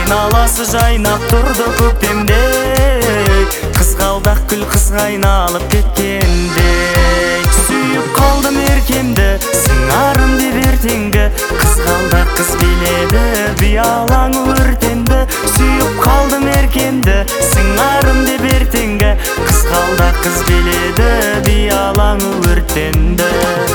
айналасы жайнап тұрды көктемдей, қызғалдақ гүл қызға айналып кеткендей. Сүйіп қалдым еркемді, сыңарым деп ертеңгі, қызғалдақ қыз келеді, биялаң өртенді. Сүйіп қалдым еркемді, сыңарым деп ертеңгі, қызғалдақ қыз келеді, биялаң өртенді.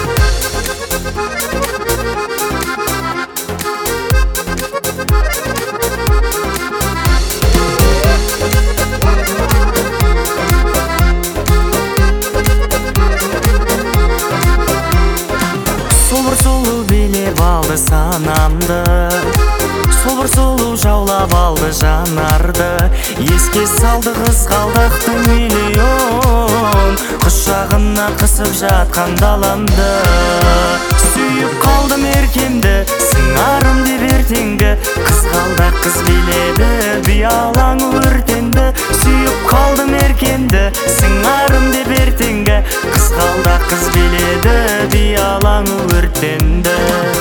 Сұлу билеп алды санамды, сол сұлу жаулап алды жанарды. Еске салды қызғалдақты миллион, құшағына қысып жатқан даламды. Сүйіп қалдым еркемді, сыңарым деп ертеңгі, қызғалдақ қыз келеді, биялаң өртенді. Сүйіп қалдым еркемді, сыңарым деп ертеңгі, қызғалдақ қыз келеді, биялаң өртенді.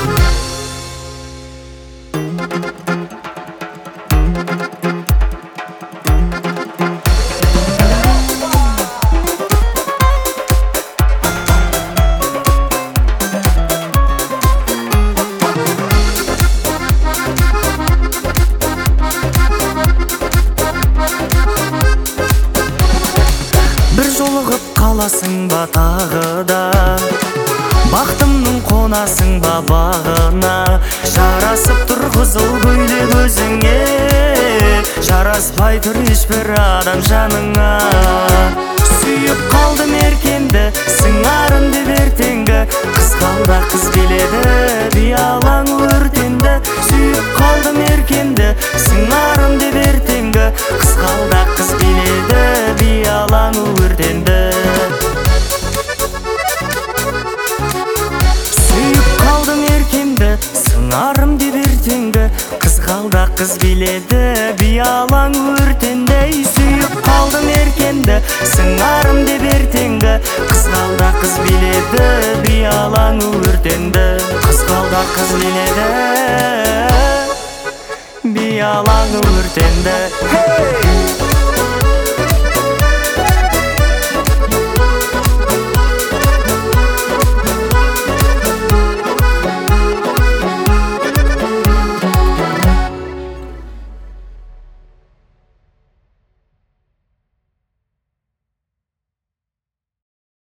Бір жолығып қаласың ба тағы да, бақытымның қонасың ба бағына. Жарасып тұр қызыл көйлек өзіңе, жараспай тұр ешбір адам жаныңа. Сүйіп қалдым еркемді, сыңарым деп ертеңгі, қызғалдақ қыз келеді, биялаң өртенді. Сүйіп қалдым еркемді, сыңарым деп ертеңгі, қызғалдақ қыз келеді, биялаң өртенді. Сүйіп қалдым еркемді, сыңарым деп ертеңгі, қызғалдақ қыз келеді, биялаң өртенді. Сүйіп қалдым еркемді, сыңарым деп ертеңгі, қызғалдақ қыз келеді, биялаң өртенді. Қызғалдақ қыз келеді, биялаң өртенді.